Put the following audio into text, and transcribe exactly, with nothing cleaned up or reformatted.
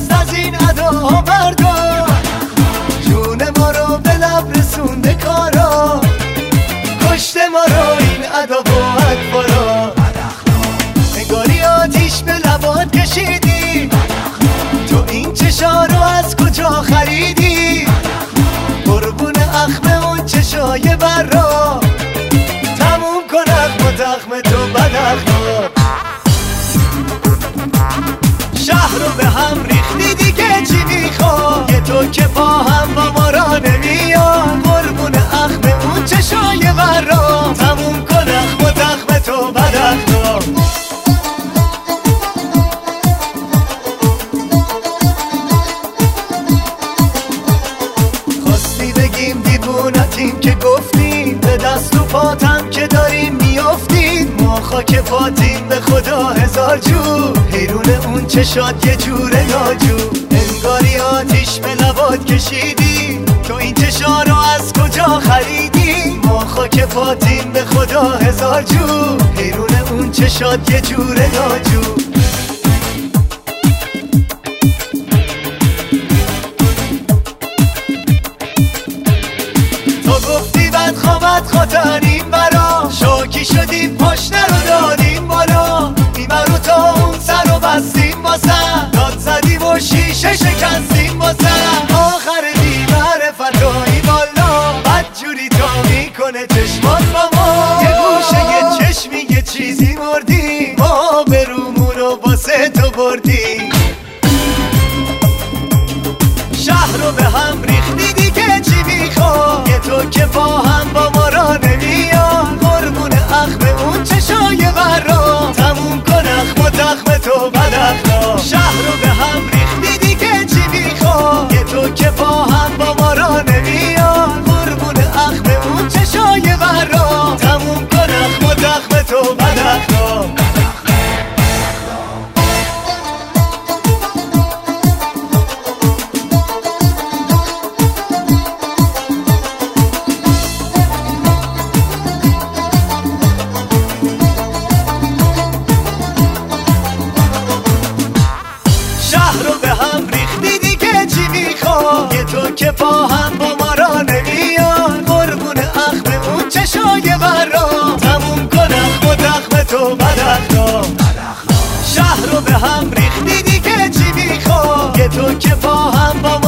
دست از این اداها بردار، جون ما رو به لب رسونده کارا، کشته ما رو این ادا و ادوارا. انگاری آتیش به لبات کشیدی، تو این چشا رو از کجا خریدی؟ قربون اخم اون چشای برا، تموم کن اخم و تخم تو بد اخلاق. شهر رو به هم ریختی دیگه چی میخواد؟ یه تو که با هم با ما را نمیاد، قربون اخم اون چشای برا، تموم کن اخم و تخم تو بد اخلاق. خواستی بگیم دیوونتیم که گفتیم، به دست و پاتم که داریم میافتیم، ما خاک پاتیم به خدا هزار جو، حیرون اون چشات یه جوره ناجو. انگاری آتیش به لبات کشیدی، تو این چشا رو از کجا خریدی؟ ما خاک پاتیم به خدا هزار جو، حیرون اون چشات یه جوره ناجو. تو گفتی بد خوابت خاطریم برا، شاکی شدیم پشت رو دادیم بالا، بیمرو تا اون سر رو بستیم واسه، داد زدیم و شیشه شکستیم واسه. آخر بیمر فتایی بالا، بد جوری تا میکنه چشمات با ما، یه گوشه یه چشمی یه چیزی مردیم، ما به رومون رو واسه تو بردیم. شهر رو به هم ریختی دیگه چی میخواد؟ یه تو که با هم با ما را نمیاد، قربون اخم اون چشای برا، تموم کن اخم و تخم تو بد اخلاق. شهر رو به هم ریختی دیگه چی میخواد؟ یه تو که با هم با ما را نمیاد، قربون اخم اون چشای برا، تموم کن اخم و تخم تو بد اخلاق. یه تو که با هم با ما را نمیاد، قربون اخم اون چشای برا، تموم کن اخم و تخم تو بد اخلاق. شهر رو به هم ریختی دیگه چی میخواد؟ یه تو که با هم با ما